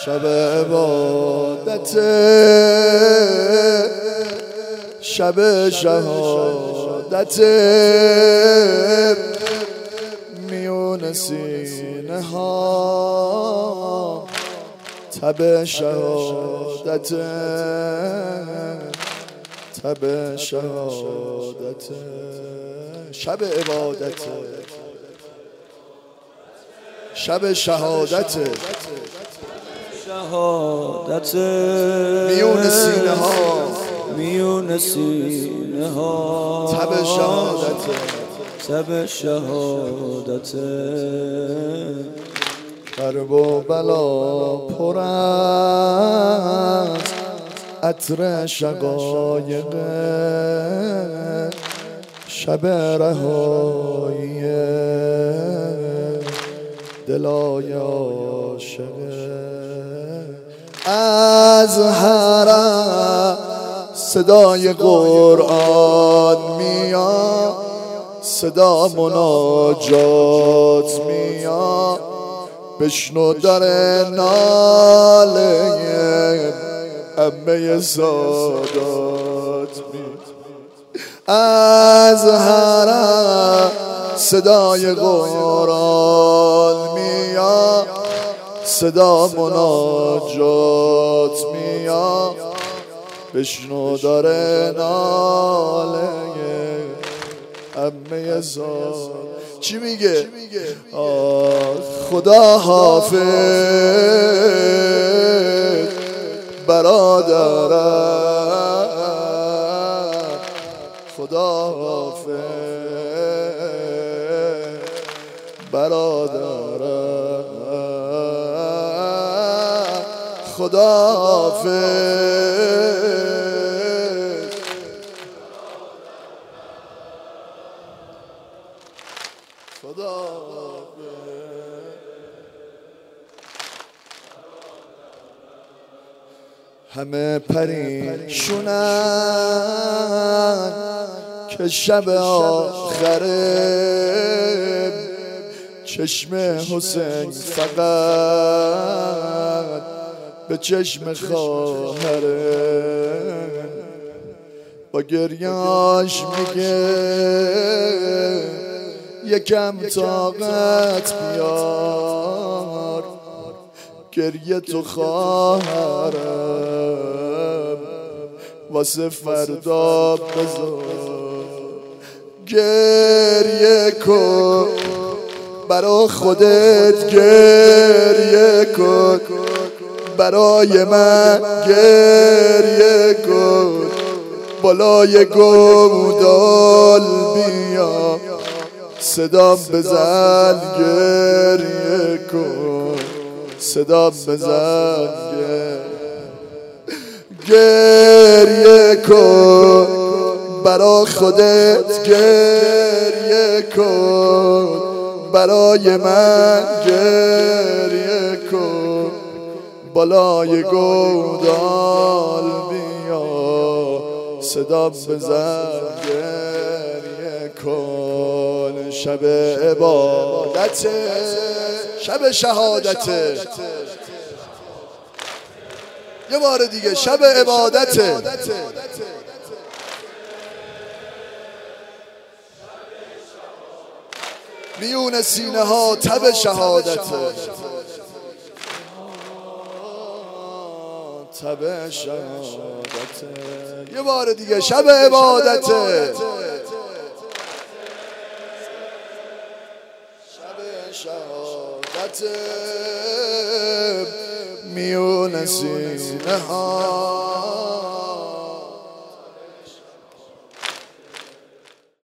شب عبادت، شب شهادت، میون سینه ها تب شهادت، تب شهادت. شب عبادت، شب شهادت، شهادت، میون سینه ها، میون سینه ها تب شهادت، تب شهادت. کرب و بلا پر از عطر شقایق، شب رهایی دلای عاشق. از حرم صدای قرآن میاد، صدا مناجات میاد، بشنو در ناله عمه سادات میاد. از حرم صدای قرآن میاد، صدا مناجات میاد، بشنو داره ناله عمه زاد. چی میگه؟ خدا حافظ برادرم، خدا حافظ برادرم، خدا حافظ. خدا همه پریشونن که شب آخره، چشم حسین فقط به چشم خواهره، با گریاش میگه یکم طاقت بیار، گریه تو خواهرم واسه فردا بذار. گریه کن برا خودت، گریه کن برای من، گریه کن بالای گودال بیا، صدام بزن گریه کن، صدام بزن گریه کن برا خودت، گریه کن برای من، گریه کن بالای گودال بیا، صدام بزن گریه کن. شب عبادت، شب شهادت، یه بار دیگه شب عبادت، میون سینه ها تب شهادت، تب شهادت. یه بار دیگه شب عبادت، شب شهادت، میون سینه ها